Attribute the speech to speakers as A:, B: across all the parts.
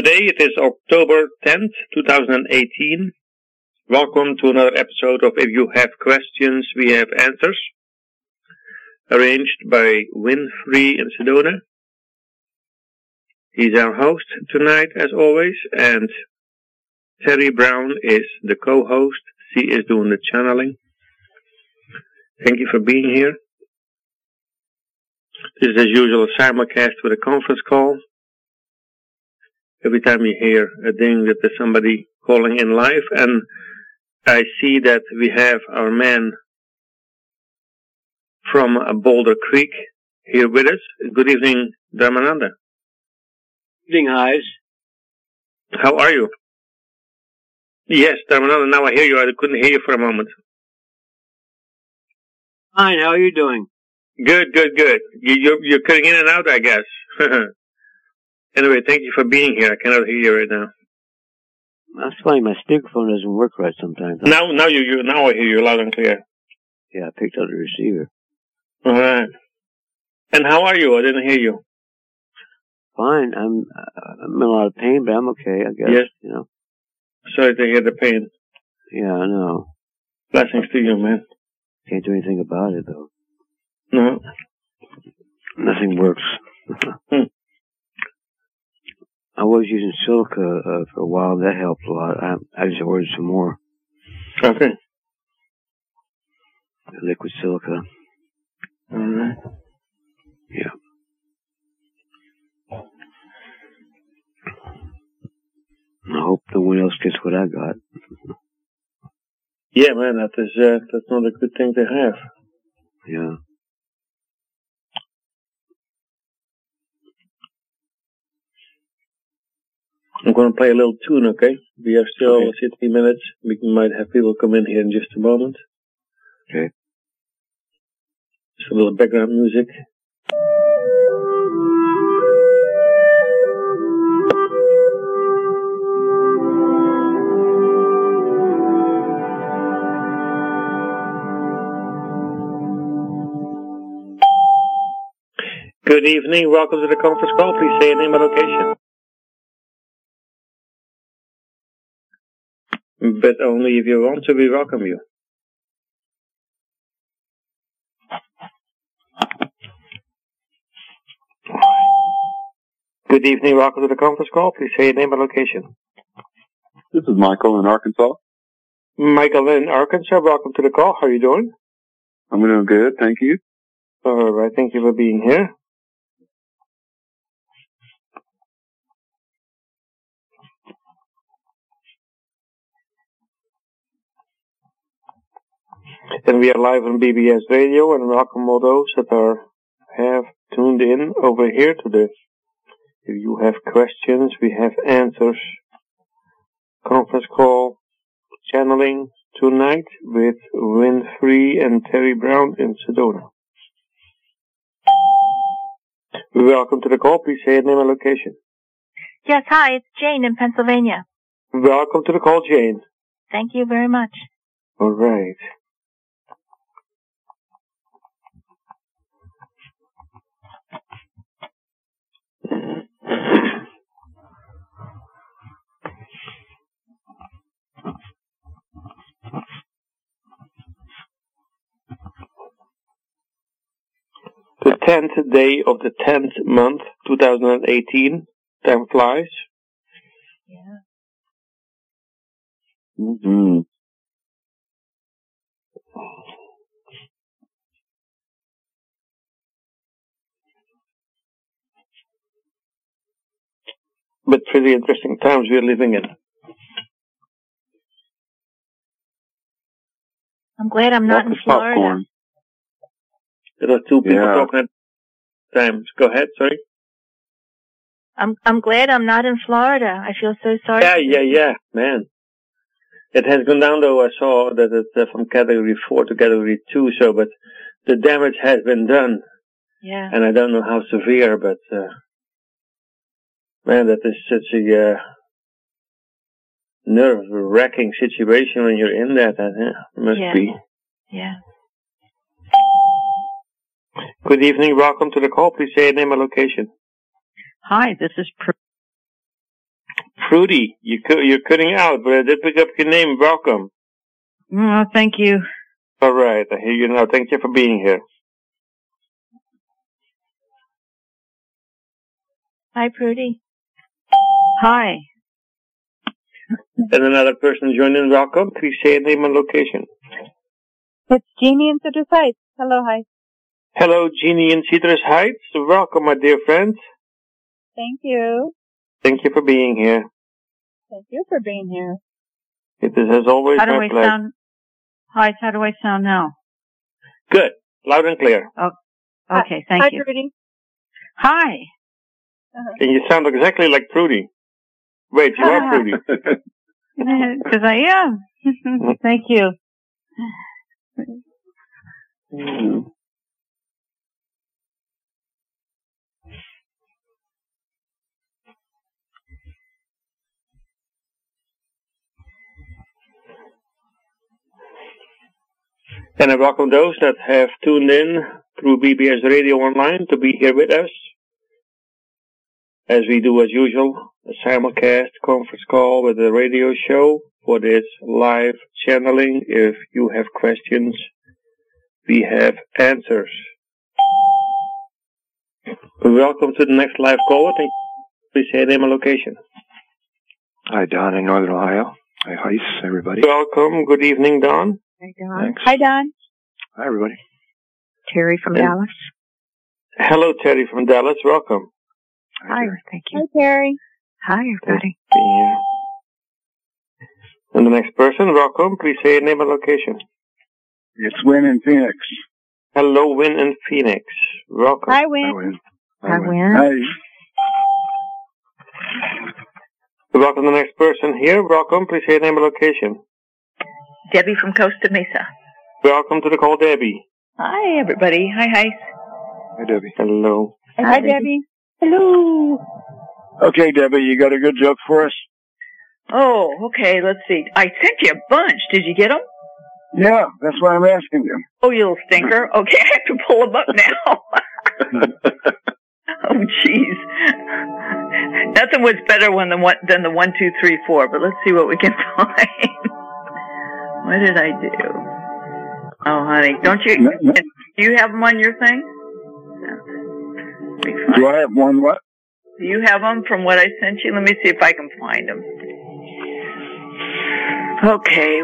A: Today it is October 10th, 2018. Welcome to another episode of If You Have Questions, We Have Answers. Arranged by Winfrey in Sedona. He's our host tonight, as always, and Terry Brown is the co-host. She is doing the channeling. Thank you for being here. This is, as usual, a simulcast with a conference call. Every time you hear a ding, that there's somebody calling in live, and I see that we have our man from Boulder Creek here with us. Good evening, Dharmananda.
B: Good evening, Highs.
A: How are you? Yes, Dharmananda, now I hear you. I couldn't hear you for a moment.
B: Fine, how are you doing?
A: Good. You're cutting in and out, I guess. Anyway, thank you for being here. I cannot hear you right now.
B: That's funny, my speakerphone doesn't work right sometimes.
A: Now I hear you loud and clear.
B: Yeah, I picked up the receiver.
A: All right. And how are you? I didn't hear you.
B: Fine, I'm in a lot of pain, but I'm okay, I guess.
A: Yes.
B: You know.
A: Sorry to hear the pain.
B: Yeah, I know.
A: Blessings to you, man.
B: Can't do anything about it, though.
A: No.
B: Nothing works. I was using silica for a while. That helped a lot. I just ordered some more.
A: Okay.
B: Liquid silica.
A: All right.
B: Yeah. I hope no one else gets what I got.
A: Yeah, man, that's not a good thing to have.
B: Yeah.
A: I'm going to play a little tune, okay? We have still 60 minutes. We might have people come in here in just a moment.
B: Okay.
A: Just a little background music. Good evening. Welcome to the conference call. Please say your name and location. But only if you want to, we welcome you. Good evening. Welcome to the conference call. Please say your name and location.
C: This is Michael in Arkansas.
A: Michael in Arkansas. Welcome to the call. How are you doing?
C: I'm doing good. Thank you.
A: All right. Thank you for being here. And we are live on BBS Radio, and welcome all those that have tuned in over here to the If You Have Questions, We Have Answers conference call channeling tonight with Winfrey and Terry Brown in Sedona. Welcome to the call. Please say your name and location.
D: Yes, hi, it's Jane in Pennsylvania.
A: Welcome to the call, Jane.
D: Thank you very much.
A: All right. The 10th day of the 10th month, 2018. Time flies.
D: Yeah.
C: Mm-hmm.
A: But pretty interesting times we're living in.
D: I'm glad I'm not in Florida.
C: Popcorn.
A: There are two people talking at times. Go ahead, sorry.
D: I'm glad I'm not in Florida. I feel so sorry.
A: Yeah, man. It has gone down, though. I saw that it's from category 4 to category 2, so, but the damage has been done.
D: Yeah.
A: And I don't know how severe, but, man, that is such a, nerve-wracking situation when you're in that. Must be.
D: Yeah.
A: Good evening. Welcome to the call. Please say your name and location.
E: Hi, this is
A: Fruity, you're cutting out, but I did pick up your name. Welcome.
D: Oh, thank you.
A: All right, I hear you now. Thank you for being here.
D: Hi, Prudy. Hi.
A: And another person joined in. Welcome. Please say your name and location.
D: It's Jeannie in Citrus Heights. Hello, hi.
A: Hello, Jeannie in Citrus Heights. Welcome, my dear friends.
D: Thank you.
A: Thank you for being here.
D: Thank you for being here.
A: It is, as always,
D: How do
A: my
D: I
A: pleasure.
D: sound? Hi, how do I sound now?
A: Good. Loud and clear.
D: Oh, okay, thank you.
E: Hi, Prudy.
D: Hi.
A: And you sound exactly like Prudy. Wait, you are Prudy.
D: Because I am. Thank you.
A: And I welcome those that have tuned in through BBS Radio Online to be here with us. As we do as usual, a simulcast conference call with a radio show for this live channeling. If you have questions, we have answers. Welcome to the next live caller. Please say name and location.
B: Hi, Don in Northern Ohio. Hi, Heiss, everybody.
A: Welcome. Good evening, Don.
D: Hi, Don.
B: Thanks.
D: Hi, Don.
B: Hi, everybody.
D: Terry from Dallas.
A: Hello, Terry from Dallas. Welcome.
D: Hi, thank you.
E: Hi, Terry.
D: Hi, everybody.
A: Yeah. And the next person, welcome. Please say your name and location.
C: It's Win in Phoenix.
A: Hello, Win in Phoenix. Welcome.
E: Hi,
B: Hi,
E: Win.
B: Win.
D: Hi, Win.
C: Hi.
A: Welcome to the next person here. Welcome. Please say your name and location.
D: Debbie from Costa Mesa.
A: Welcome to the call, Debbie.
D: Hi, everybody. Hi, hi.
B: Hi, Debbie.
A: Hello.
E: Hi, Debbie.
D: Hello.
C: Okay, Debbie, you got a good joke for us?
F: Oh, okay, let's see. I sent you a bunch. Did you get them?
C: Yeah, that's why I'm asking you.
F: Oh, you little stinker. Okay, I have to pull them up now. Oh, jeez. Nothing was better than the 1, 2, 3, 4, but let's see what we can find. What did I do? Oh, honey, don't you, do you have them on your thing?
C: Do I have one what?
F: Do you have them from what I sent you? Let me see if I can find them. Okay.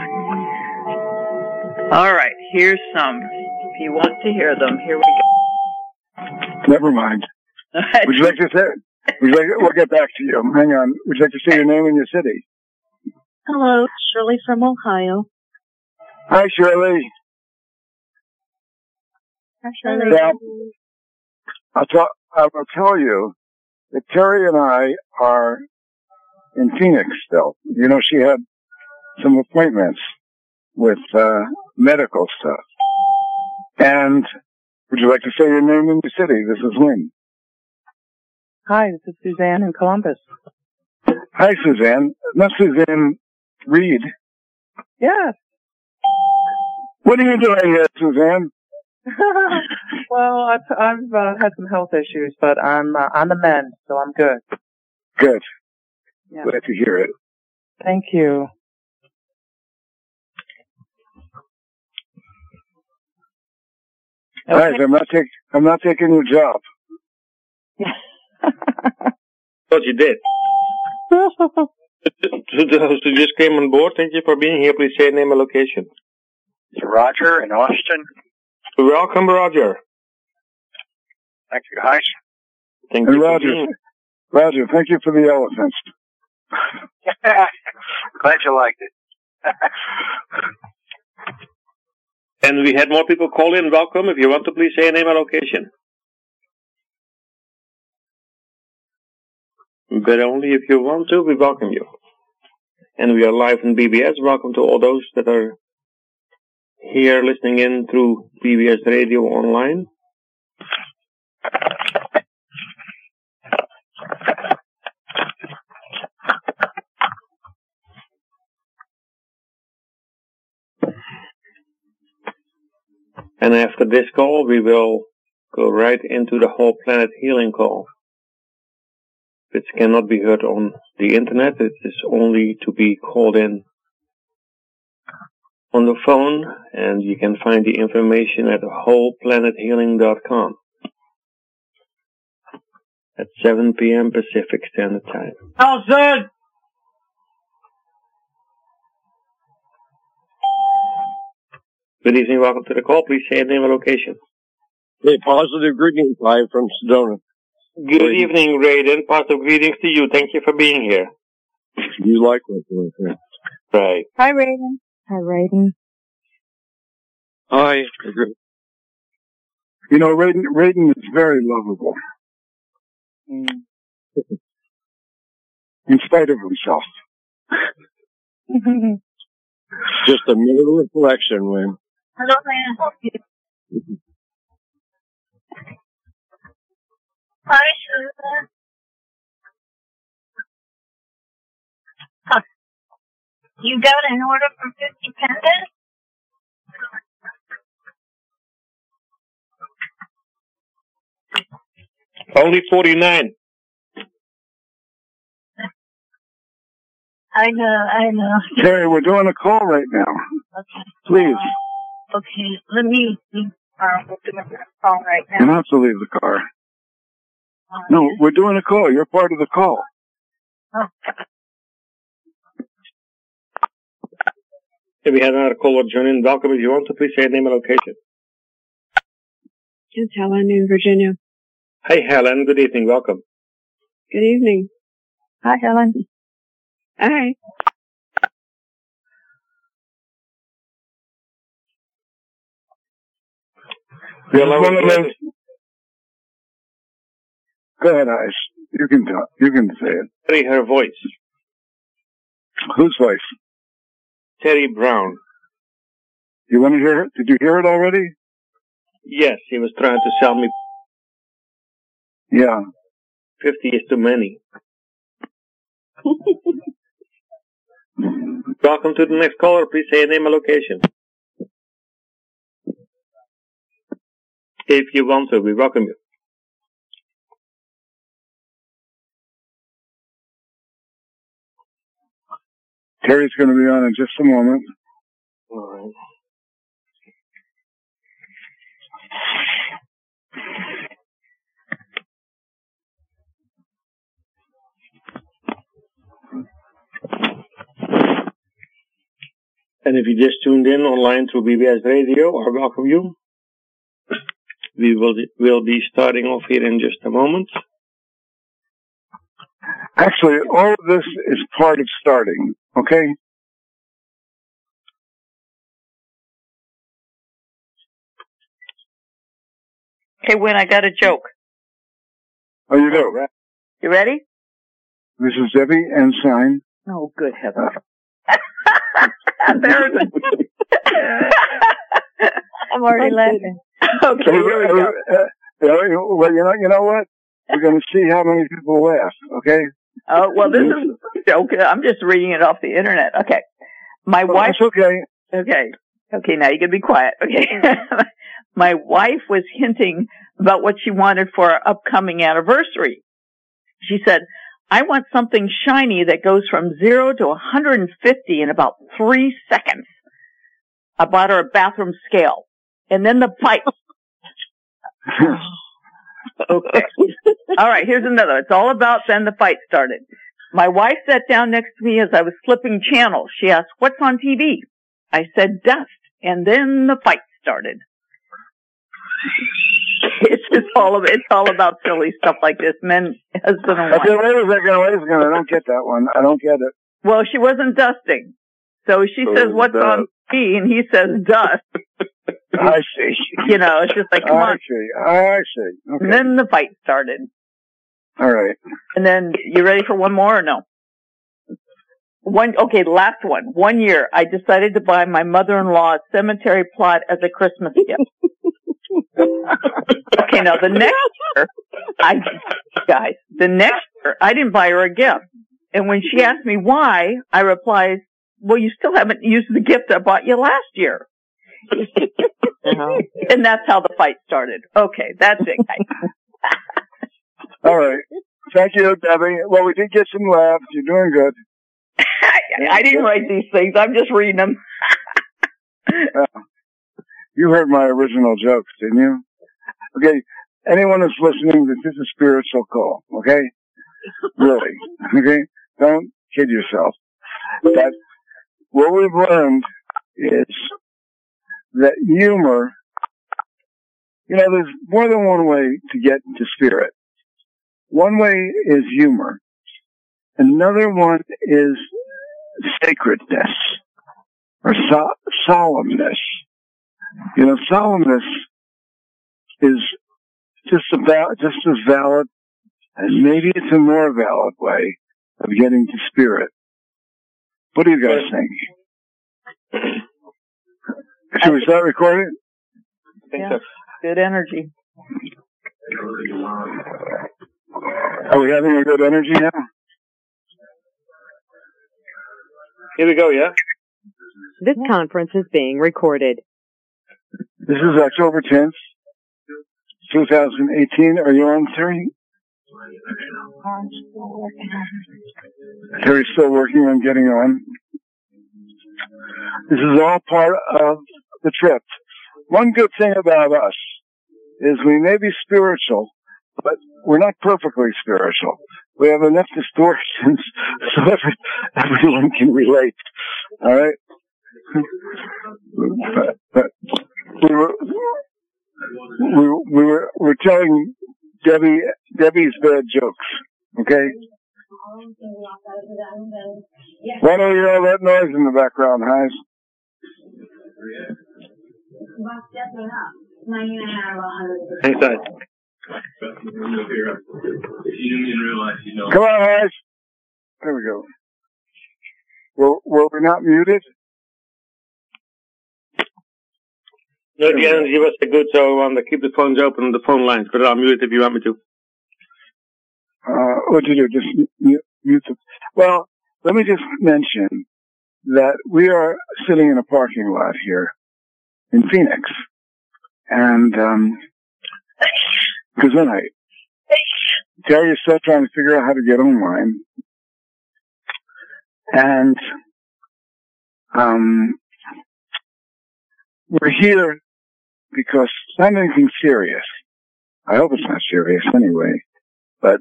F: All right, here's some. If you want to hear them, here we go.
C: Never mind. Would you like to say? We'll get back to you. Hang on. Would you like to say your name and your city?
E: Hello, Shirley from Ohio.
C: Hi, Shirley.
E: Hi, Shirley.
C: Yeah. I will tell you that Terry and I are in Phoenix still. You know, she had some appointments with medical stuff. And would you like to say your name and your city? This is Wynn.
G: Hi, this is Suzanne in Columbus.
C: Hi, Suzanne. Not Suzanne Reed.
G: Yes.
C: What are you doing here, Suzanne?
G: Well, I've had some health issues, but I'm on the mend, so I'm good.
C: Good.
G: Yeah.
C: Glad to hear it.
G: Thank you.
C: Guys, I'm not taking your job.
A: Thought you did. So those who just came on board, thank you for being here. Please say your name and location.
H: It's Roger in Austin.
A: Welcome, Roger.
H: Thank you, guys.
A: Thank
C: And
A: you for
C: Roger,
A: being
C: Roger, thank you for the elephants.
H: Glad you liked it.
A: And we had more people call in. Welcome. If you want to, please say your name and location. But only if you want to, we welcome you. And we are live in BBS. Welcome to all those that are here listening in through BBS Radio Online. And after this call, we will go right into the whole planet healing call. It cannot be heard on the internet. It is only to be called in on the phone, and you can find the information at wholeplanhealing.com at 7 p.m. Pacific Standard Time.
I: Nelson!
A: Good evening, welcome to the call. Please say your name and location.
J: Hey, positive greetings live from Sedona.
A: Good evening, Raiden. Positive greetings to you. Thank you for being here.
J: You like what you're doing.
A: Right.
E: Hi, Raiden. Hi, Raiden.
J: Hi.
C: You know, Raiden is very lovable. In spite of himself.
J: Just a mere reflection, Wayne.
E: Hello, man. Hi, Susan. You got an order from 50 Pendant?
A: Only 49.
E: I know.
C: Terry, we're doing a call right now.
E: Okay.
C: Please.
E: Okay, let me we'll do a call right
C: You
E: now.
C: don't have to leave the car. No, we're doing a call. You're part of the call.
E: Oh.
A: If we had another caller join in, welcome if you want to. Please say your name and location.
K: It's Helen in Virginia.
A: Hi, Helen. Good evening. Welcome.
K: Good evening.
E: Hi, Helen.
K: Hi.
C: This is one of those. Go ahead, Ice. You can talk. You can say it.
A: Terry, her voice.
C: Whose voice?
A: Terry Brown.
C: You want to hear it? Did you hear it already?
A: Yes, he was trying to sell me.
C: Yeah.
A: 50 is too many. Welcome to the next caller. Please say your name and location. If you want to, we welcome you.
C: Terry's going to be on in just a moment.
A: All right. And if you just tuned in online through BBS Radio, I welcome you. We will be starting off here in just a moment.
C: Actually, all of this is part of starting, okay?
F: Okay, Win, I got a joke.
C: Oh, you do?
F: You ready?
C: This is Debbie Ensign.
F: Oh, good heavens. Embarrassing.
E: I'm already laughing.
F: Okay, here we go.
C: Well, you know what? We're going to see how many people laugh, okay?
F: Oh, well, this is a joke. I'm just reading it off the internet. Okay. My wife.
C: That's okay.
F: Okay. Okay, now you can be quiet. Okay. My wife was hinting about what she wanted for our upcoming anniversary. She said, I want something shiny that goes from 0 to 150 in about 3 seconds. I bought her a bathroom scale. And then the pipes. Okay. All right, here's another. It's all about then the fight started. My wife sat down next to me as I was flipping channels. She asked, what's on TV? I said, dust. And then the fight started. It's all about silly stuff like this. Men, husband and wife.
C: Okay, wait a second. I don't get that one. I don't get it.
F: Well, she wasn't dusting. So she says, what's on TV? And he says, dust.
C: I see.
F: You know, it's just like, come on.
C: I see. Okay.
F: And then the fight started.
C: All right.
F: And then, you ready for one more or no? Okay, last one. 1 year, I decided to buy my mother-in-law a cemetery plot as a Christmas gift. Okay, now the next year, I didn't buy her a gift. And when she asked me why, I replied, well, you still haven't used the gift I bought you last year. And that's how the fight started. Okay, that's it, guys.
C: All right. Thank you, Debbie. Well, we did get some laughs. You're doing good.
F: I didn't write these things. I'm just reading them.
C: You heard my original jokes, didn't you? Okay. Anyone that's listening, this is a spiritual call. Okay. Really. Okay. Don't kid yourself. But what we've learned is that humor, there's more than one way to get to spirit. One way is humor. Another one is sacredness or solemnness. Solemnness is just as valid, and maybe it's a more valid way of getting to spirit. What do you guys think? Should we start recording?
F: I think so. Good energy.
C: Are we having a good energy now?
A: Here we go, yeah?
I: This conference is being recorded.
C: This is October 10th, 2018. Are you on, Terry? Terry's still working on getting on. This is all part of the trip. One good thing about us is we may be spiritual, but we're not perfectly spiritual. We have enough distortions so everyone can relate. All right? But we're telling Debbie's bad jokes. Okay? Why don't you hear all that noise in the background, Heis?
A: Thanks, Heis.
C: Come on, Heis. There we go. Were we not muted?
A: No, the energy was so good, so I want to keep the phones open and the phone lines, but I'll mute it if you want me to.
C: What do you do? Just mute them. Well, let me just mention that we are sitting in a parking lot here in Phoenix. And, because then Terry is still trying to figure out how to get online. And, we're here because it's not anything serious. I hope it's not serious anyway. But,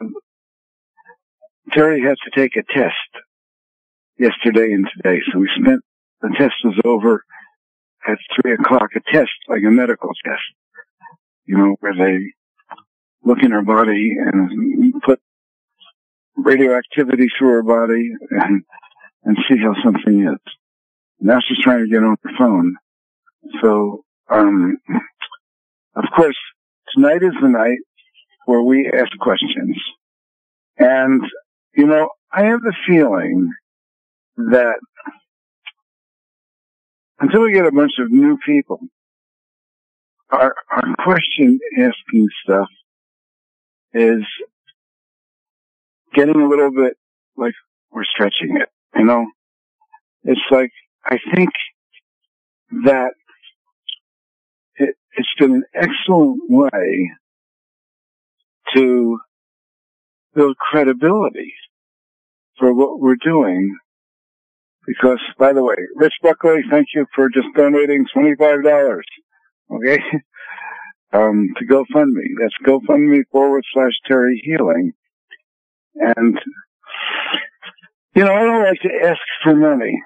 C: Terry had to take a test yesterday and today. So the test was over at 3:00, a test, like a medical test, where they look in her body and put radioactivity through her body and see how something is. Now she's trying to get on her phone. So, of course, tonight is the night where we ask questions. And, I have the feeling that until we get a bunch of new people, our question asking stuff is getting a little bit like we're stretching it, It's like, I think that it's been an excellent way to build credibility for what we're doing. Because, by the way, Rich Buckley, thank you for just donating $25, okay, to GoFundMe. That's GoFundMe/Terry Healing. And, I don't like to ask for money.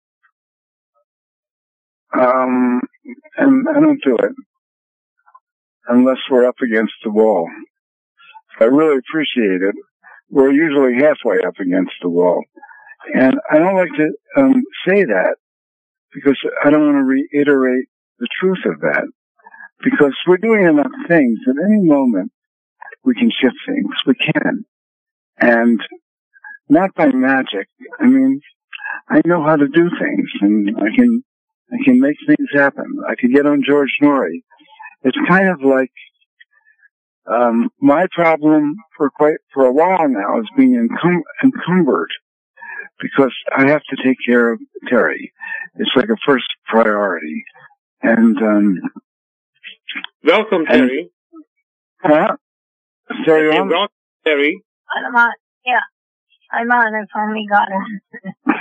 C: And I don't do it unless we're up against the wall. I really appreciate it. We're usually halfway up against the wall. And I don't like to say that because I don't want to reiterate the truth of that. Because we're doing enough things at any moment we can shift things. We can. And not by magic. I mean, I know how to do things and I can make things happen. I can get on George Norrie. It's kind of like my problem for a while now is being encumbered because I have to take care of Terry. It's like a first priority. And
A: welcome, Terry.
C: Terry on?
A: Welcome, Terry.
E: I'm on. Yeah. I'm on. I finally got it.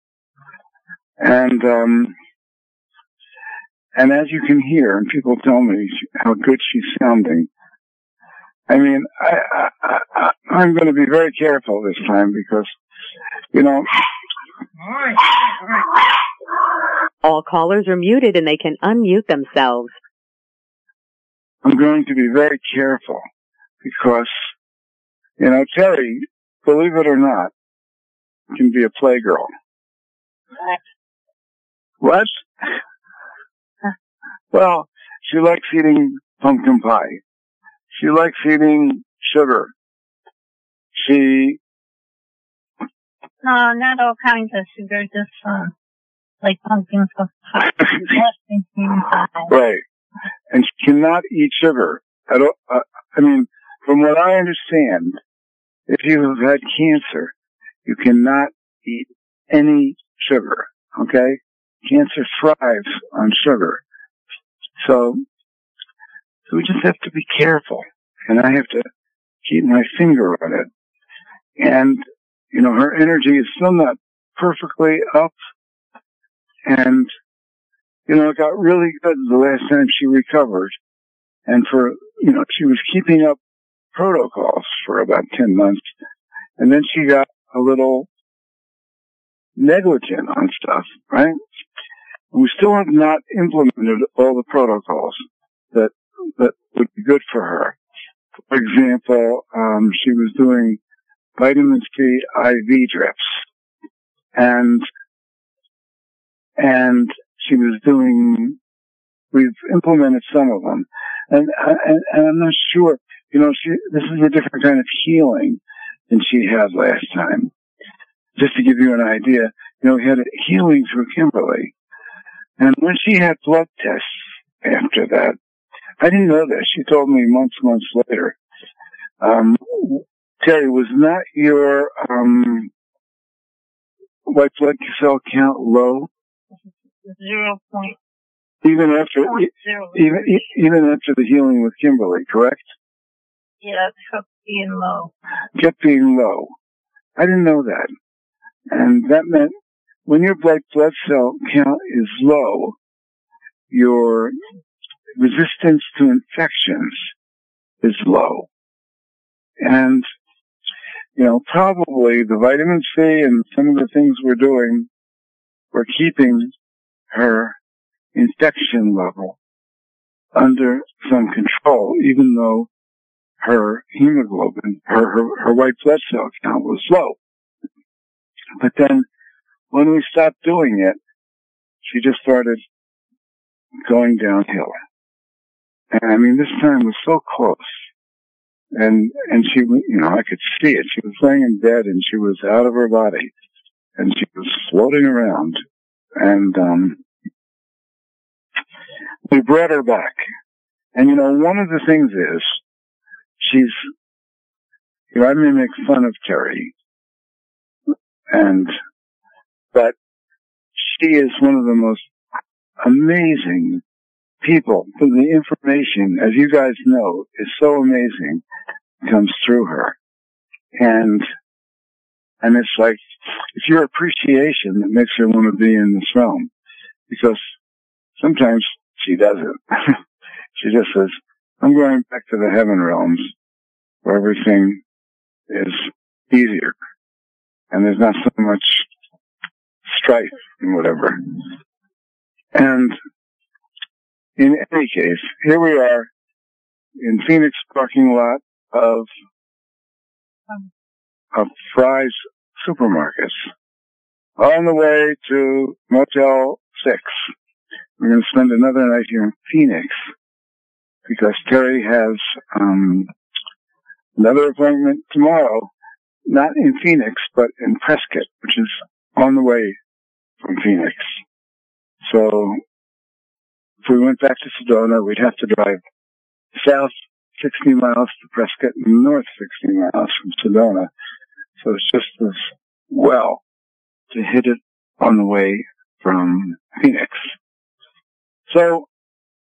C: And as you can hear, and people tell me how good she's sounding, I mean, I'm going to be very careful this time because, you know.
E: All right.
I: All callers are muted and they can unmute themselves.
C: I'm going to be very careful because, you know, Terry, believe it or not, can be a playgirl. What? Well, she likes eating pumpkin pie. She likes eating sugar.
E: No, not all kinds of sugar, just like pumpkin pie.
C: Right. And she cannot eat sugar. I mean, from what I understand, if you have had cancer, you cannot eat any sugar. Okay? Cancer thrives on sugar. So we just have to be careful. And I have to keep my finger on it. And, you know, her energy is still not perfectly up. And, you know, it got really good the last time she recovered. And she was keeping up protocols for about 10 months. And then she got a little negligent on stuff, right? We still have not implemented all the protocols that would be good for her. For example, she was doing vitamin C IV drips, and she was doing. We've implemented some of them, and I'm not sure. You know, this is a different kind of healing than she had last time. Just to give you an idea, you know, we had a healing through Kimberly. And when she had blood tests after that, I didn't know this. She told me months later. Terry, was not your white blood cell count low?
E: 0.
C: Even after the healing with Kimberly, correct?
E: Yeah, it kept being low.
C: Kept being low. I didn't know that. And that meant when your white blood cell count is low, your resistance to infections is low. And, you know, probably the vitamin C and some of the things we're doing were keeping her infection level under some control, even though her hemoglobin, her white blood cell count was low. But then when we stopped doing it, she just started going downhill. And I mean, this time was so close. And she, you know, I could see it. She was laying in bed and she was out of her body and she was floating around. And, we brought her back. And, you know, one of the things is she's, you know, I may make fun of Terry but she is one of the most amazing people. The information, as you guys know, is so amazing, comes through her. And it's like, it's your appreciation that makes her want to be in this realm. Because sometimes she doesn't. She just says, I'm going back to the heaven realms where everything is easier. And there's not so much strife and whatever. And in any case, here we are in Phoenix parking lot of Fry's Supermarkets on the way to Motel 6. We're going to spend another night here in Phoenix because Terry has another appointment tomorrow, not in Phoenix, but in Prescott, which is on the way from Phoenix. So if we went back to Sedona, we'd have to drive south 60 miles to Prescott and north 60 miles from Sedona. So it's just as well to hit it on the way from Phoenix. So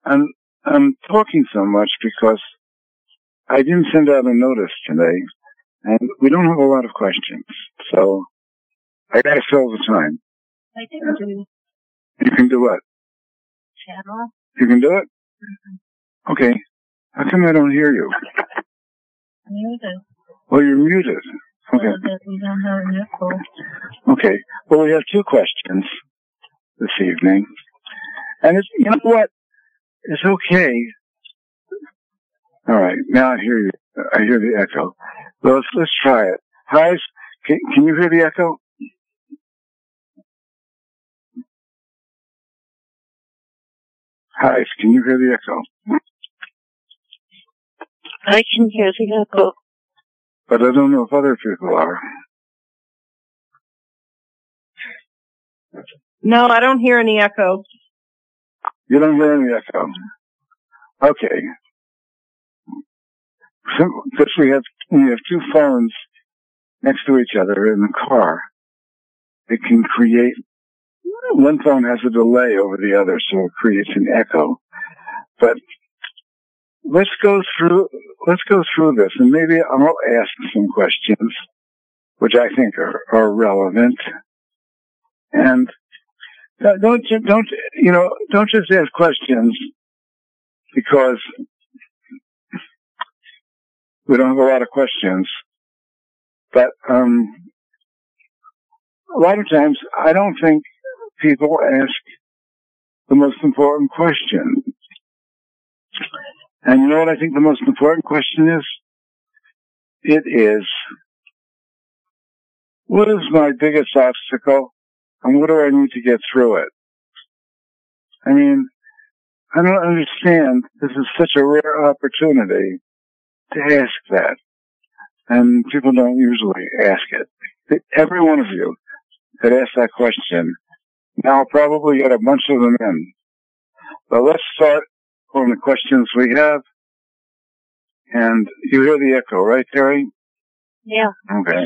C: I'm talking so much because I didn't send out a notice today And we don't have a lot of questions, so I gotta fill the time.
E: I can do
C: You can do what?
E: channel.
C: You can do it? Okay. How come I don't hear you?
E: Muted.
C: Well, you're muted. Okay.
E: So that we don't have an echo.
C: Okay. Well, we have 2 questions this evening. And it's, you know what? It's okay. All right. Now I hear you. I hear the echo. Well, let's try it. Hi. Can you hear the echo? Hi. Can you hear the echo?
E: I can hear the echo.
C: But I don't know if other people are.
G: No, I don't hear any echo.
C: You don't hear any echo. Okay. Because we have 2 phones next to each other in the car, it can create, one phone has a delay over the other, so it creates an echo. But let's go through this, and maybe I'll ask some questions, which I think are relevant. And don't just ask questions because we don't have a lot of questions. But a lot of times, I don't think people ask the most important question. And you know what I think the most important question is? It is, what is my biggest obstacle, and what do I need to get through it? I mean, I don't understand. This is such a rare opportunity to ask that. And people don't usually ask it. Every one of you that asked that question, now I'll probably get a bunch of them in. But let's start on the questions we have. And you hear the echo, right, Terry?
E: Yeah.
C: Okay.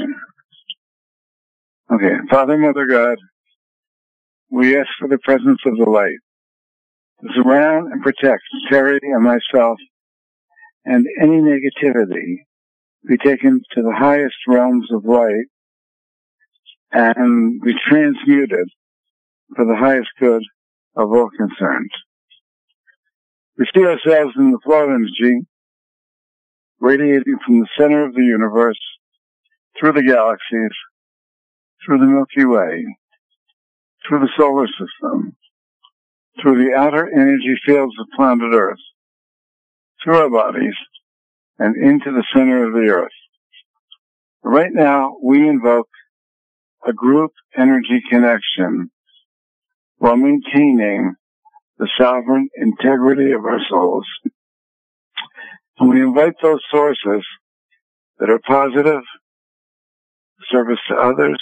C: Okay. Father, Mother, God, we ask for the presence of the light to surround and protect Terry and myself, and any negativity be taken to the highest realms of light and be transmuted for the highest good of all concerned. We see ourselves in the flow of energy radiating from the center of the universe, through the galaxies, through the Milky Way, through the solar system, through the outer energy fields of planet Earth, through our bodies, and into the center of the Earth. Right now, we invoke a group energy connection while maintaining the sovereign integrity of our souls. And we invite those sources that are positive, service to others,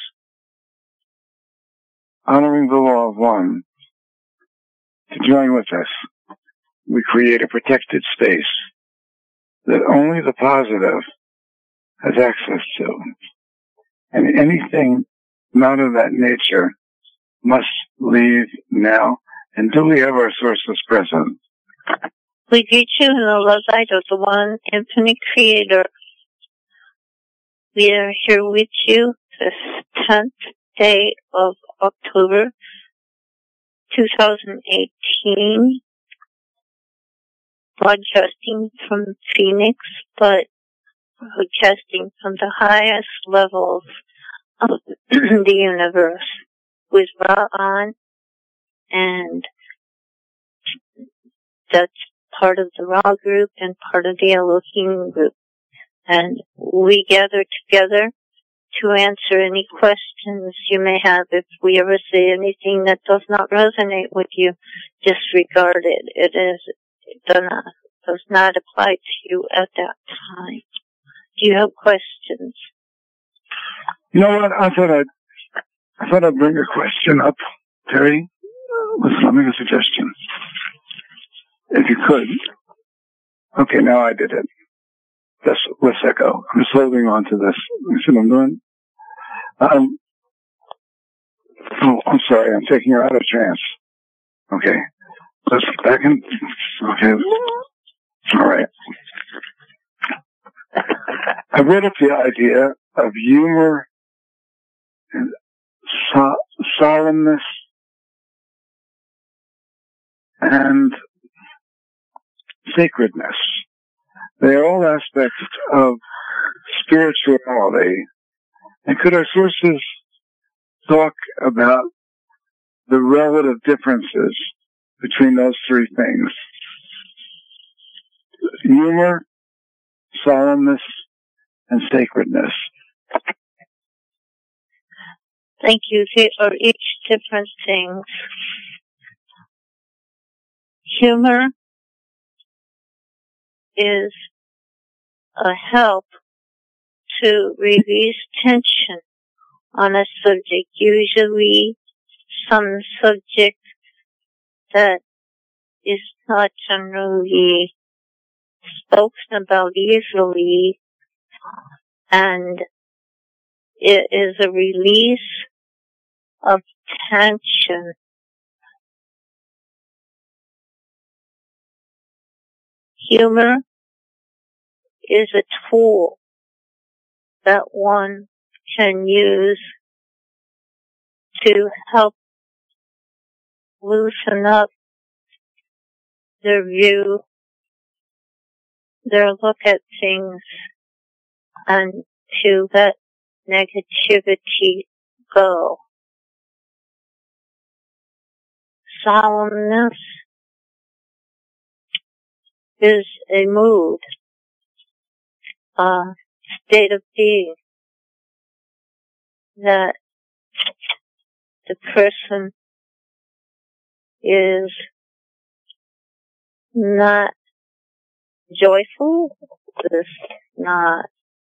C: honoring the law of one, to join with us. We create a protected space that only the positive has access to. And anything not of that nature must leave now until we have our sources present.
E: We greet you in the love light of the one infinite creator. We are here with you this 10th day of October 2018, broadcasting from Phoenix, but broadcasting from the highest levels of the universe with Ra-On, and that's part of the Ra group and part of the Elohim group. And we gather together to answer any questions you may have. If we ever say anything that does not resonate with you, disregard it. It does not apply to you at that time. Do you have questions?
C: You know what? I thought I'd bring a question up, Terry. Let me make a suggestion. If you could. Okay, now I did it. Let's echo. I'm just holding on to this. You see what I'm doing? I'm sorry. I'm taking her out of trance. Okay. Let's get back in. Okay. All right. I read up the idea of humor and solemnness and sacredness. They are all aspects of spirituality. And could our sources talk about the relative differences between those three things? Humor, solemnness, and sacredness.
E: Thank you. They are each different things. Humor is a help to release tension on a subject, usually some subject that is not generally spoken about easily, and it is a release of tension. Humor is a tool that one can use to help loosen up their view, their look at things, and to let negativity go. Solemnness is a mood, a state of being that the person is not joyful, is not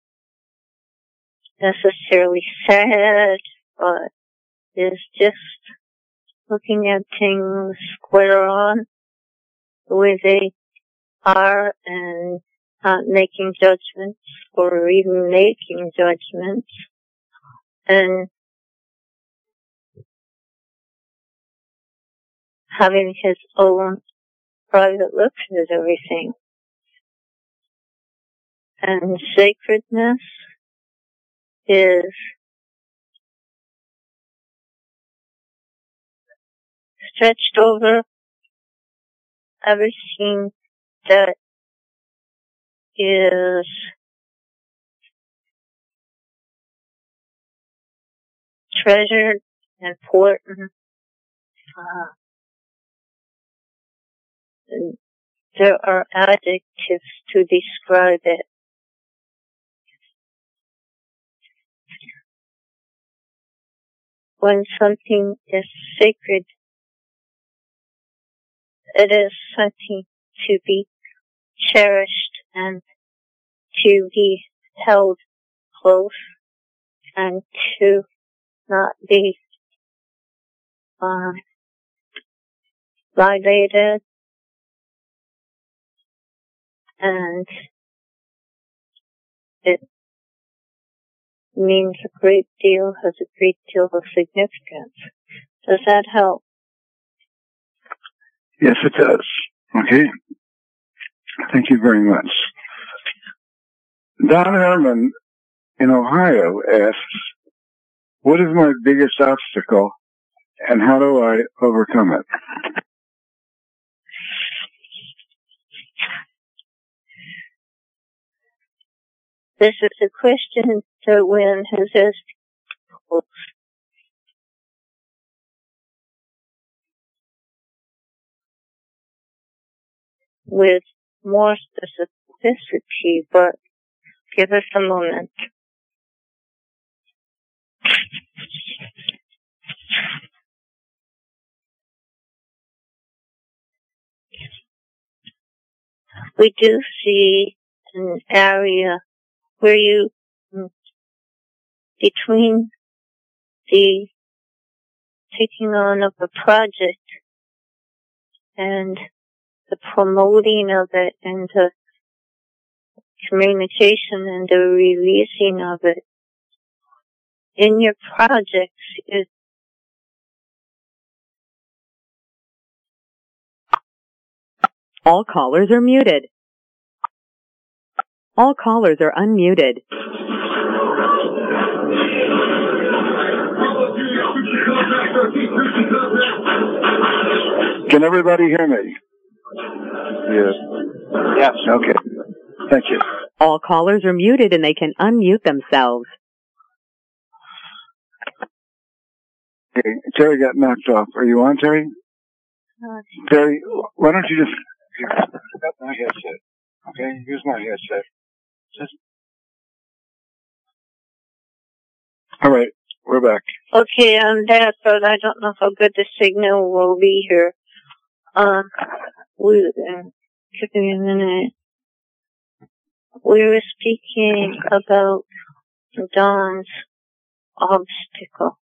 E: necessarily sad, but is just looking at things square on the way they are and not making judgments or even making judgments, and having his own private look at everything. And sacredness is stretched over everything that is treasured, important. There are adjectives to describe it. When something is sacred, it is something to be cherished and to be held close and to not be violated, and it means a great deal, has a great deal of significance. Does that help?
C: Yes, it does. Okay. Thank you very much. Don Herman in Ohio asks, what is my biggest obstacle and how do I overcome it?
E: This is a question that Wynn has asked with more specificity, but give us a moment. We do see an area where you, between the taking on of a project and the promoting of it and the communication and the releasing of it in your projects is
I: all callers are muted. All callers are unmuted.
C: Can everybody hear me?
H: Yes. Yes.
C: Okay. Thank you.
I: All callers are muted and they can unmute themselves.
C: Okay. Terry got knocked off. Are you on, Terry? Terry, why don't you just... Here, I got my headset. Okay? Here's my headset. All right. We're back.
E: Okay, I'm back, but I don't know how good the signal will be here. Give me a minute. We were speaking about Dawn's obstacle.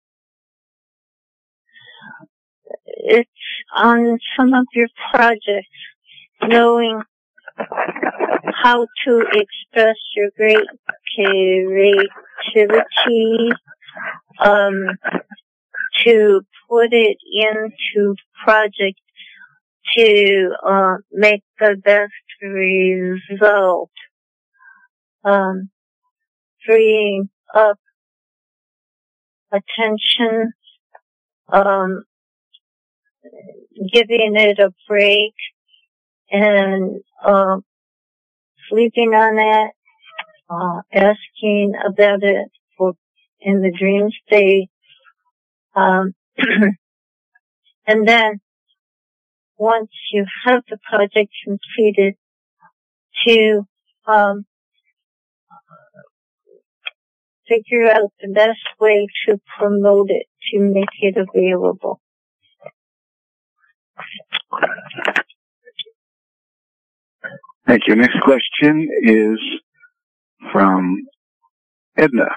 E: It's on some of your projects, knowing how to express your great creativity, to put it into project to make the best result, freeing up attention, giving it a break, and sleeping on it, asking about it in the dream state, and then once you have the project completed, to figure out the best way to promote it, to make it available.
C: Thank you. Next question is from Edna.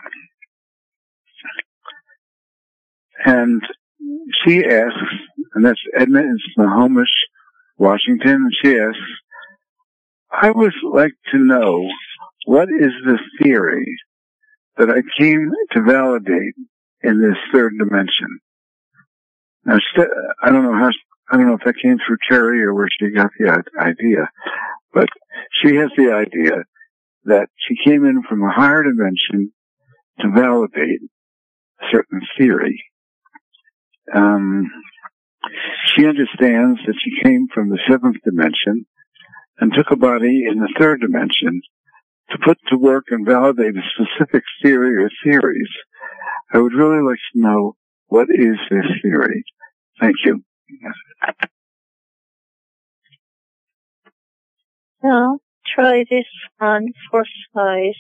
C: And she asks, and that's Edna in Snohomish, Washington, and she asks, I would like to know what is the theory that I came to validate in this third dimension. Now, I don't know if that came through Terry or where she got the idea, but she has the idea that she came in from a higher dimension to validate a certain theory. She understands that she came from the seventh dimension and took a body in the third dimension to put to work and validate a specific theory or theories. I would really like to know, what is this theory? Thank you.
E: Well, try this on for size.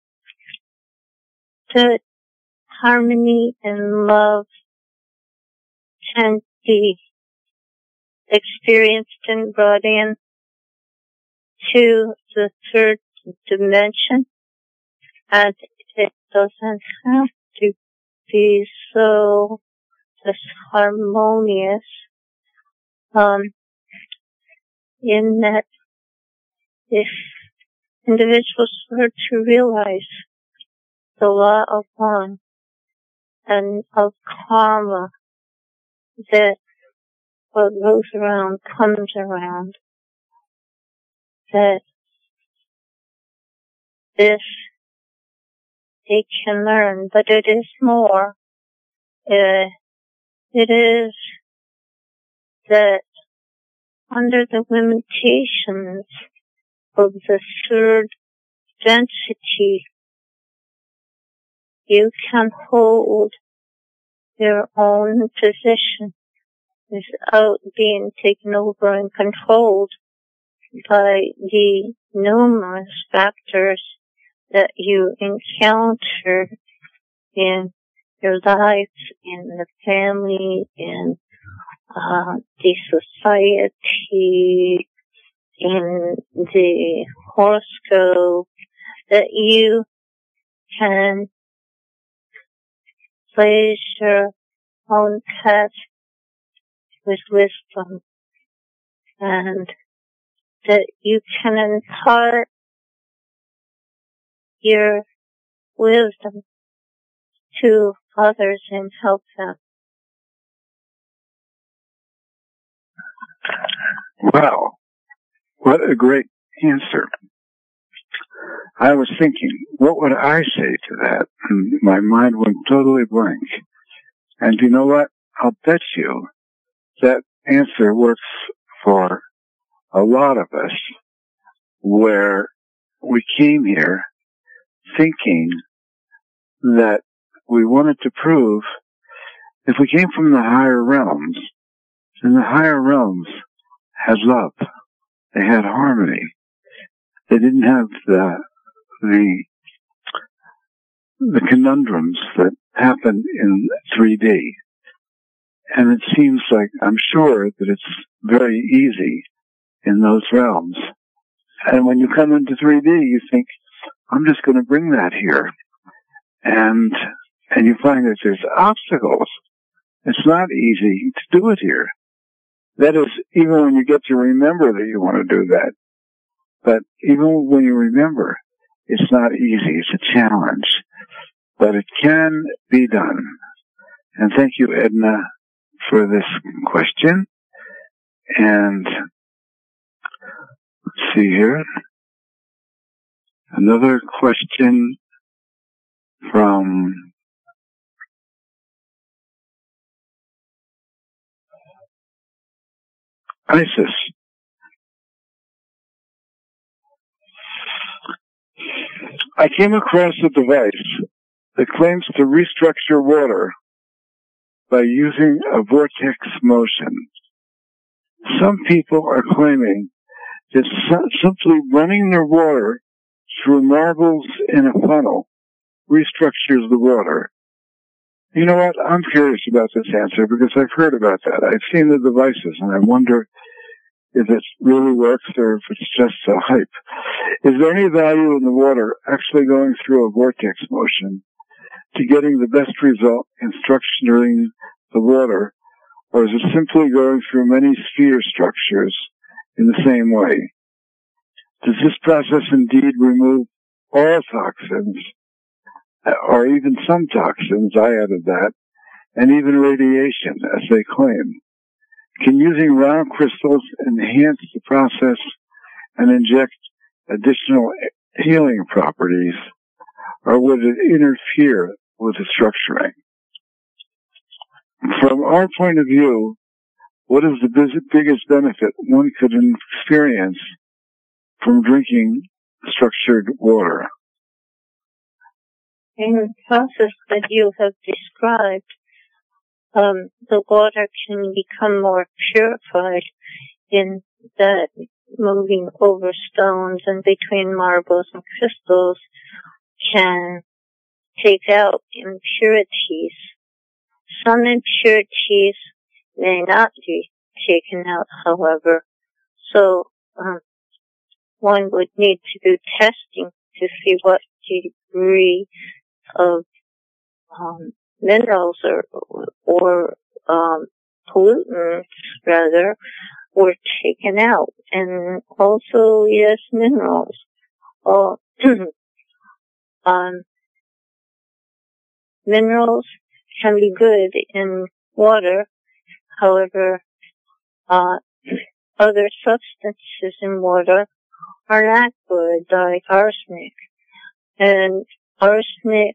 E: That harmony and love can be experienced and brought in to the third dimension, and it doesn't have to be so disharmonious, in that if individuals were to realize the law of one and of karma, that what goes around comes around, that this they can learn, but it is more. It is that under the limitations of the third density, you can hold your own position without being taken over and controlled by the numerous factors that you encounter in your life, in the family, in the society, in the horoscope, that you can place your own path with wisdom, and that you can impart your wisdom to others and help them.
C: Wow. What a great answer. I was thinking, what would I say to that? And my mind went totally blank. And you know what? I'll bet you that answer works for a lot of us, where we came here thinking that we wanted to prove if we came from the higher realms, then the higher realms had love. They had harmony. They didn't have the conundrums that happen in 3D. And it seems like, I'm sure that it's very easy in those realms. And when you come into 3D, you think, I'm just going to bring that here. And you find that there's obstacles. It's not easy to do it here. That is, even when you get to remember that you want to do that. But even when you remember, it's not easy. It's a challenge. But it can be done. And thank you, Edna, for this question. And let's see here. Another question from ISIS. I came across a device that claims to restructure water by using a vortex motion. Some people are claiming that simply running their water through marbles in a funnel restructures the water. You know what? I'm curious about this answer because I've heard about that. I've seen the devices and I wonder if it really works or if it's just a hype. Is there any value in the water actually going through a vortex motion to getting the best result in structuring the water, or is it simply going through many sphere structures in the same way? Does this process indeed remove all toxins, or even some toxins, I added that, and even radiation, as they claim? Can using round crystals enhance the process and inject additional healing properties, or would it interfere with the structuring? From our point of view, what is the biggest benefit one could experience from drinking structured water?
E: In the process that you have described, the water can become more purified in that moving over stones and between marbles and crystals can take out impurities. Some impurities may not be taken out, however. So, one would need to do testing to see what degree of minerals or pollutants rather were taken out, and also yes, minerals. Minerals can be good in water, however, other substances in water are not good, like arsenic, and arsenic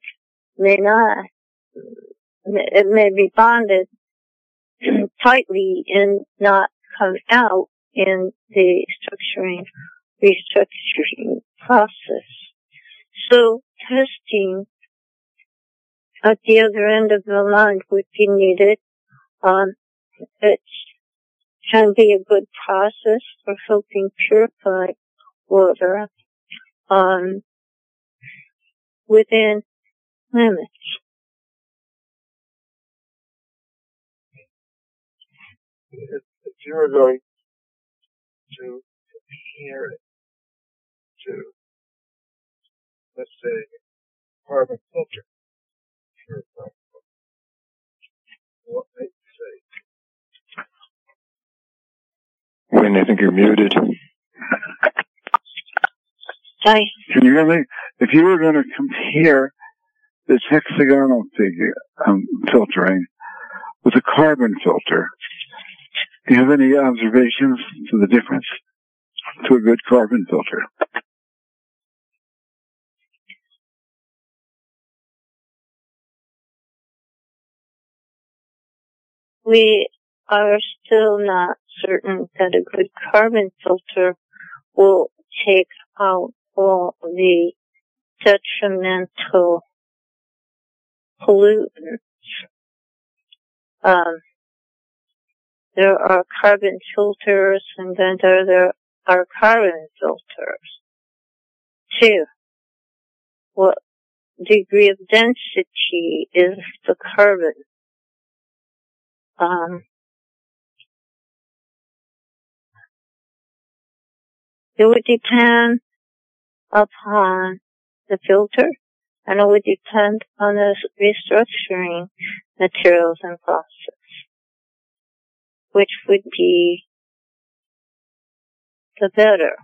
E: it may be bonded tightly and not come out in the restructuring process. So testing at the other end of the line would be needed. It can be a good process for helping purify water within limits.
C: If you were going to compare it to, let's say, carbon filter, what might you say?
L: Wayne, I think you're muted.
E: Can
C: you hear me? If you were going to compare this hexagonal figure filtering with a carbon filter, do you have any observations to the difference to a good carbon filter?
E: we are still not certain that a good carbon filter will take out all the detrimental pollutants. There are carbon filters, and then there are carbon filters too. What degree of density is the carbon? It would depend upon the filter, and it would depend on the restructuring materials and process, which would be the better.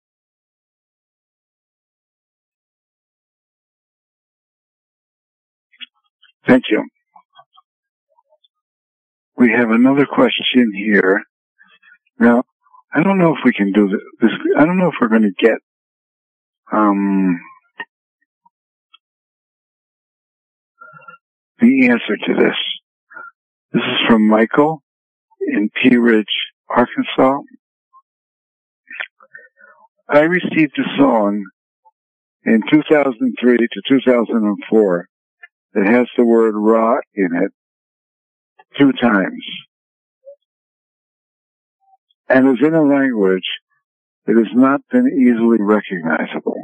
C: Thank you. We have another question here. Now, I don't know if we can do this. I don't know if we're going to get the answer to this. This is from Michael in Pea Ridge, Arkansas. I received a song in 2003 to 2004 that has the word Ra in it 2 times. And is in a language that has not been easily recognizable.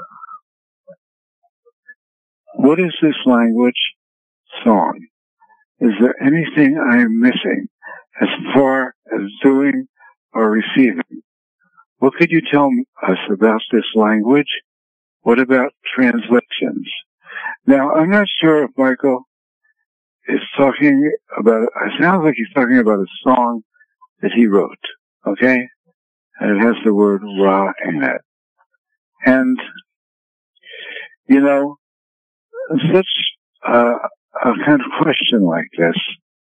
C: What is this language song? Is there anything I am missing as far as doing or receiving? What could you tell us about this language? What about translations? Now, I'm not sure if Michael is talking about, it sounds like he's talking about a song that he wrote, okay? And it has the word Ra in it. And, you know, such a kind of question like this,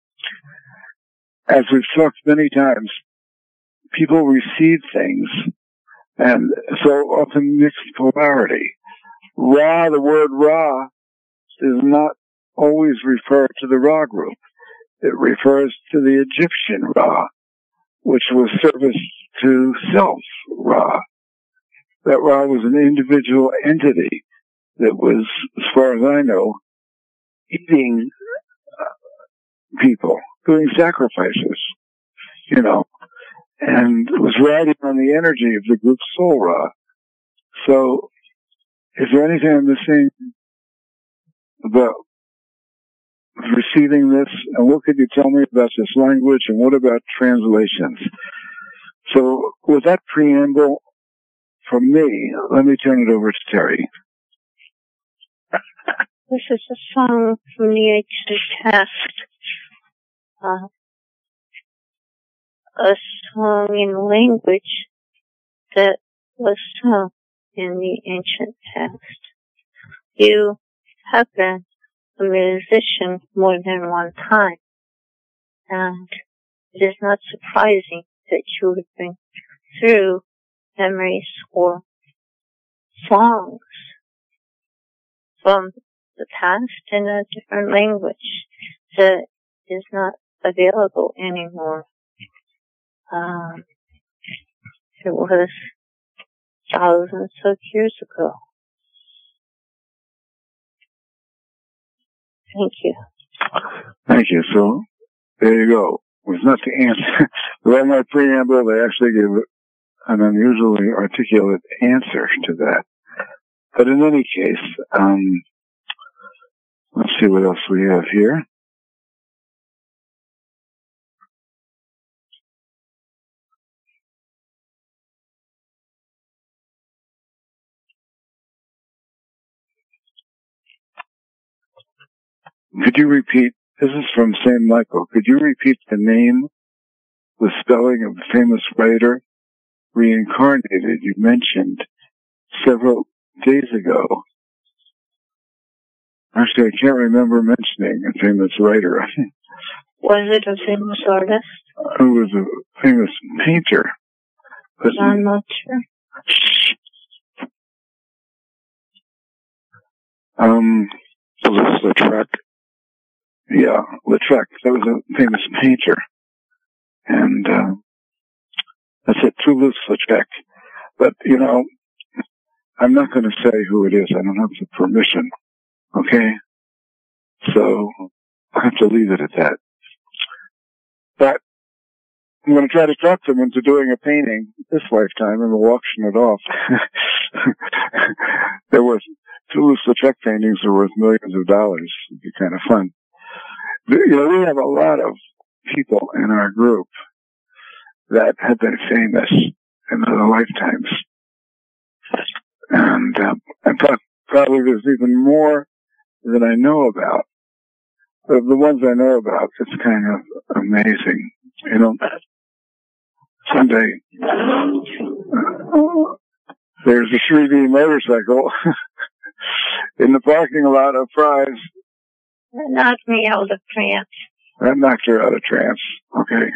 C: as we've talked many times, people receive things, and so often mixed polarity. Ra, the word Ra, does not always refer to the Ra group. It refers to the Egyptian Ra, which was service to self Ra. That Ra was an individual entity that was, as far as I know, eating people, doing sacrifices, you know, and was riding on the energy of the group Soul Ra. So, is there anything I'm missing about receiving this? And what could you tell me about this language? And what about translations? So, with that preamble from me, let me turn it over to Terry.
E: This is a song from the ancient past. A song in language that was sung in the ancient past. You have been a musician more than one time, and it is not surprising that you have been through memories or songs from the past in a different language that is not available anymore. It was thousands of years ago. Thank you.
C: Thank you. So, there you go. It was not the answer. With my preamble, they actually gave an unusually articulate answer to that. But in any case, let's see what else we have here. Could you repeat, this is from St. Michael, could you repeat the name, the spelling of the famous writer, reincarnated, you mentioned several days ago? Actually, I can't remember mentioning a famous writer.
E: Was it a famous artist?
C: It was a famous painter. But
E: I'm not sure.
J: Elizabeth Trek.
C: Yeah, Lautrec. That was a famous painter. And that's it, Toulouse-Lautrec. But, you know, I'm not going to say who it is. I don't have the permission. Okay? So, I have to leave it at that. But I'm going to try to talk them into doing a painting this lifetime, and we'll auction it off. There were Toulouse-Lautrec paintings that were worth millions of dollars. It'd be kind of fun. You know, we have a lot of people in our group that have been famous in other lifetimes. And probably there's even more than I know about. But the ones I know about, it's kind of amazing. You know, someday there's a 3D motorcycle in the parking lot of Fry's.
E: That knocked me out of trance.
C: That knocked her out of trance. Okay.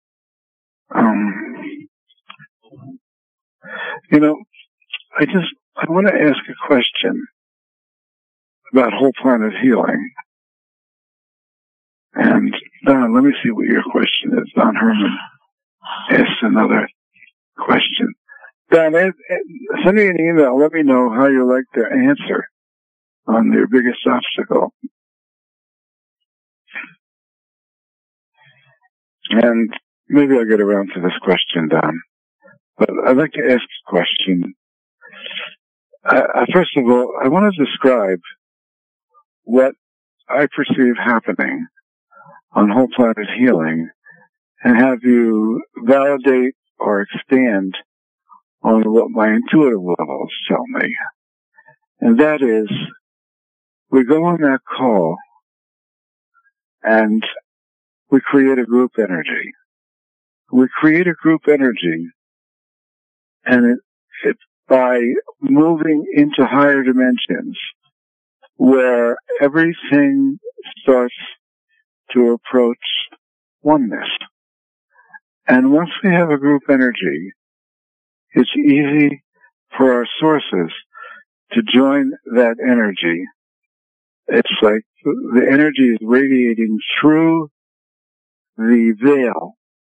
C: You know, I want to ask a question about whole planet healing. And Don, let me see what your question is. Don Herman asked another question. Don, send me an email. Let me know how you like the answer on your biggest obstacle. And maybe I'll get around to this question, Don. But I'd like to ask a question. First of all, I want to describe what I perceive happening on Whole Planet Healing and have you validate or expand on what my intuitive levels tell me. And that is, we go on that call and we create a group energy. We create a group energy, and it by moving into higher dimensions where everything starts to approach oneness. And once we have a group energy, it's easy for our sources to join that energy. It's like the energy is radiating through the veil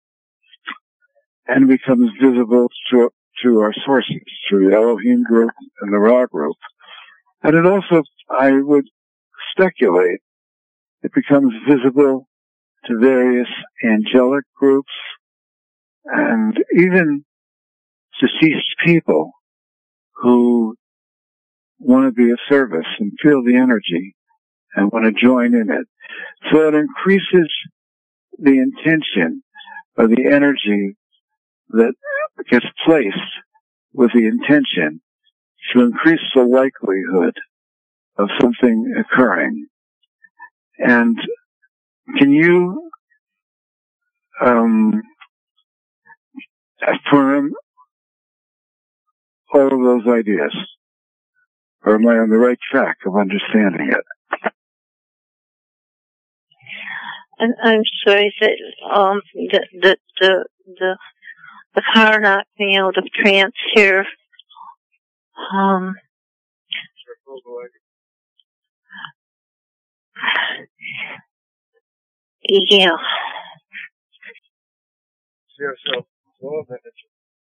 C: and becomes visible to our sources, through the Elohim group and the Ra group. And it also, I would speculate, it becomes visible to various angelic groups and even deceased people who want to be of service and feel the energy and want to join in it. So it increases the intention of the energy that gets placed with the intention to increase the likelihood of something occurring. And can you affirm all of those ideas? Or am I on the right track of understanding it?
E: I'm sorry that the car knocked me out of trance here. Yeah.
C: See ourselves full of energy.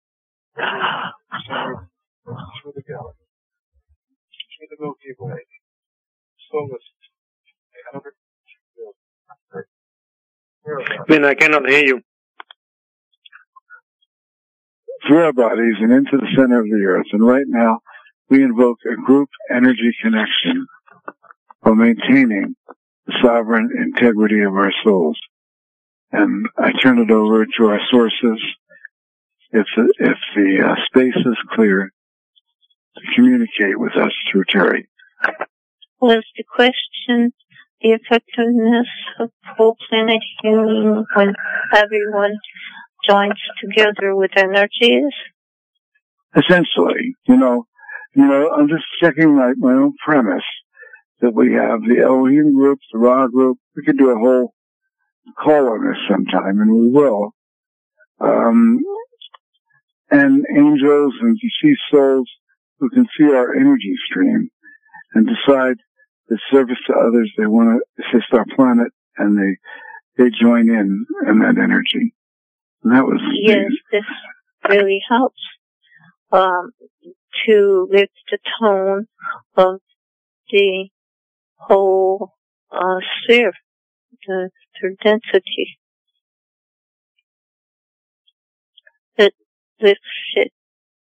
C: Through the galaxy. Through the Milky Way. Slowest.
J: Ben, I cannot hear you.
C: Through our bodies and into the center of the earth. And right now, we invoke a group energy connection while maintaining the sovereign integrity of our souls. And I turn it over to our sources, if the space is clear, to communicate with us through Terry.
E: Was the question the effectiveness of whole planet healing when everyone joins together with energies?
C: Essentially, you know, I'm just checking my own premise that we have the Elohim group, the Ra group. We could do a whole call on this sometime, and we will. And angels and deceased souls who can see our energy stream and decide the service to others. They want to assist our planet, and they join in that energy. And that was
E: yes, this really helps to lift the tone of the whole sphere, the density. It lifts it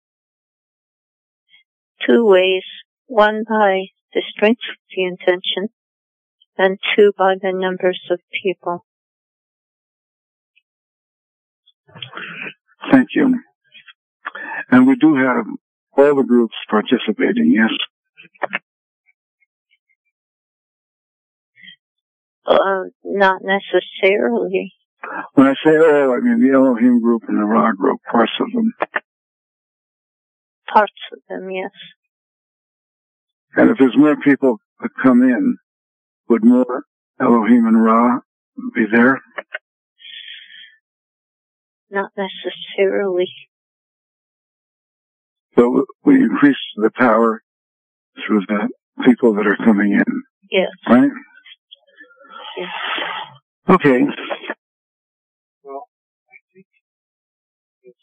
E: two ways. One by the strength of the intention, and two by the numbers of people.
C: Thank you. And we do have all the groups participating, yes?
E: Not necessarily.
C: When I say all, I mean the Elohim group and the Ra group, parts of them.
E: Parts of them, yes.
C: And if there's more people that come in, would more Elohim and Ra be there?
E: Not necessarily.
C: So we increase the power through the people that are coming in.
E: Yes.
C: Right?
E: Yes.
C: Okay.
A: Well, I think it's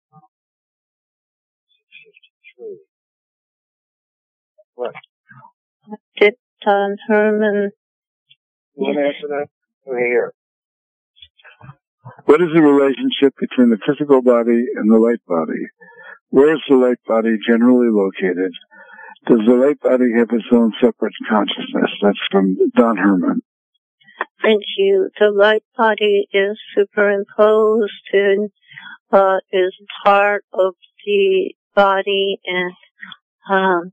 A: 6:53. What?
E: Did Don Herman...
A: You want to answer that? Over here.
C: What is the relationship between the physical body and the light body? Where is the light body generally located? Does the light body have its own separate consciousness? That's from Don Herman.
E: Thank you. The light body is superimposed and is part of the body and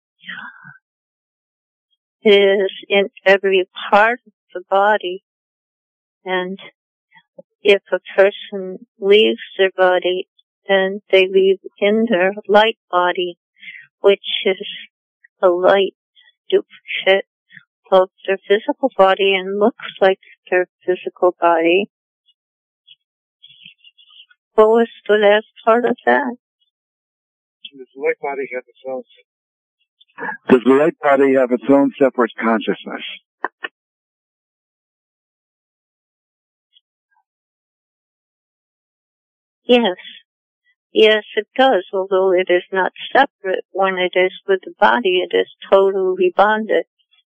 E: is in every part of the body. And if a person leaves their body, then they leave in their light body, which is a light duplicate of their physical body and looks like their physical body. What was the last part of that?
A: Does the light body have its own?
C: Does the light body have its own separate consciousness?
E: Yes. Yes, it does, although it is not separate. When it is with the body, it is totally bonded.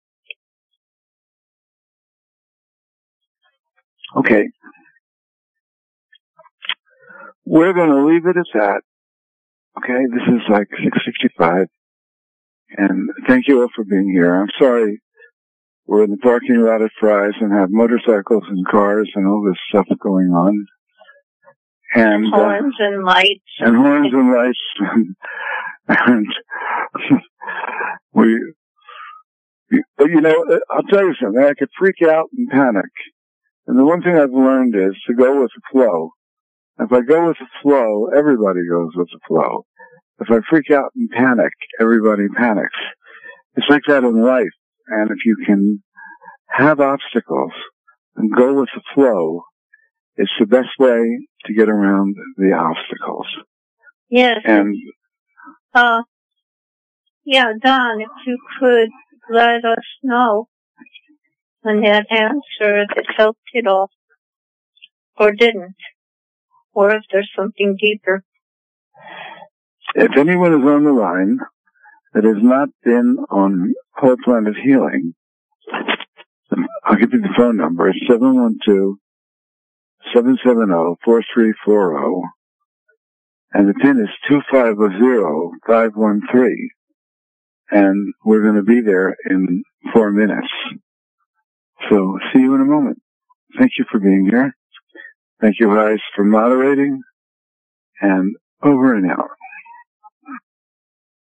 C: Okay. We're going to leave it at that. Okay, this is like 6:65. And thank you all for being here. I'm sorry we're in the parking lot at Fry's and have motorcycles and cars and all this stuff going on. And
E: horns and lights.
C: And horns and lights. And but you know, I'll tell you something. I could freak out and panic. And the one thing I've learned is to go with the flow. If I go with the flow, everybody goes with the flow. If I freak out and panic, everybody panics. It's like that in life. And if you can have obstacles and go with the flow, it's the best way to get around the obstacles.
E: Yes.
C: And
E: yeah, Don, if you could let us know when that answer that helped it all, or didn't, or if there's something deeper.
C: If anyone is on the line that has not been on Whole Planet Healing, I'll give you the phone number. It's 712-770-4340. And the PIN is 250513. And we're going to be there in 4 minutes. So see you in a moment. Thank you for being here. Thank you guys for moderating. And over and out.